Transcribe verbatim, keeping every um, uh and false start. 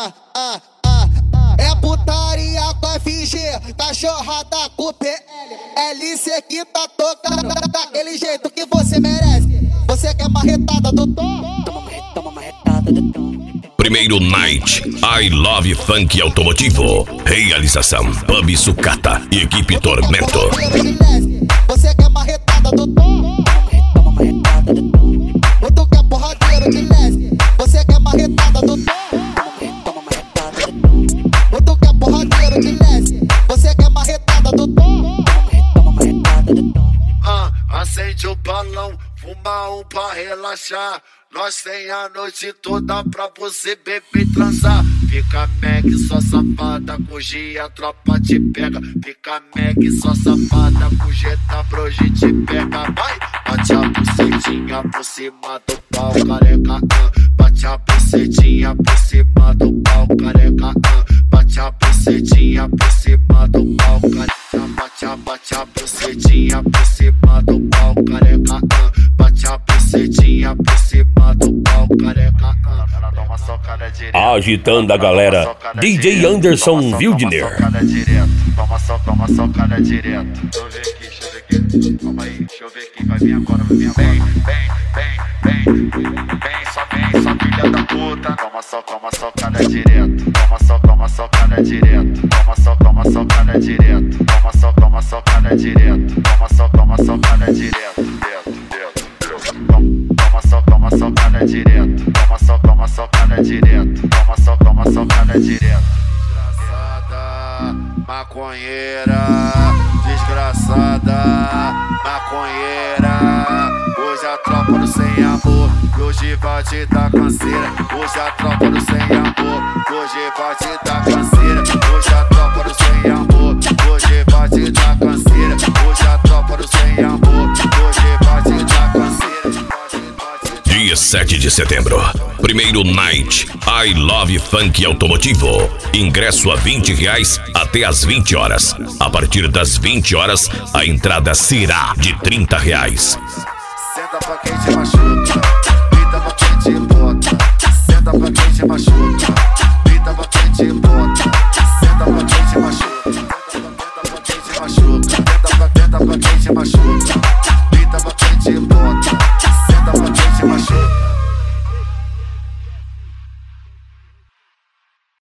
ah, ah, ah, ah. É putaria com F G, cachorrada com P L. L C que tá tocando daquele jeito que você merece. Você quer marretada do tom? Toma marretada do tom. Primeiro Night, I Love Funk Automotivo. Realização Pub Sucata e equipe Tormento. Você quer marretada do tom? Toma marretada do tom. Ou tu quer porradeiro de leste? Você quer marretada do tom? Toma marretada do tom. Ou tu quer porradeiro de leste? Você quer marretada do tom? Toma marretada do tom. Ah, acende o balão, fuma um pra relaxar. Nós tem a noite toda pra você beber e transar. Fica Meg, só safada, com G a tropa te pega. Fica Meg, só safada, com G tá hoje te pega. Vai, bate a bucetinha por cima do pau, careca. Ah. Bate a bucetinha por cima do pau, careca. Ah. Bate a bucetinha por cima do pau, careca. Bate a, bate a bucetinha por cima do pau, careca. Ah. Bate a bucetinha por cima do pau, careca. Ela toma socada direto. Agitando a galera, D J Anderson Wildner. Toma só, toma socada direto. Deixa eu ver aqui, deixa eu ver aqui. Calma aí, deixa eu ver aqui. Vai vir agora, vai vir agora. Vem, vem, vem, vem. Vem, só vem, só filha da puta. Toma só, toma socada direto. Toma só, toma socada direto. Toma só, toma socada direto. Toma só, toma socada direto. Toma só, toma socada direto. Toma só, toma socada direto. Toma só, toma socada direto. Toma só, toma socada direto. Desgraçada, maconheira. Desgraçada, maconheira. Hoje a tropa do sem amor, hoje vai te dar canseira. Hoje a tropa do sem amor, hoje vai te dar canseira. Hoje a tropa do sem amor, hoje vai te dar canseira. Hoje a tropa do sem amor, hoje vai te dar canseira. Dia sete de setembro, primeiro Night, I Love Funk Automotivo. Ingresso a vinte reais até as vinte horas. A partir das vinte horas, a entrada será de trinta reais. Senta pra quem te machuca, grita pra quem te bota. Senta pra quem te machuca,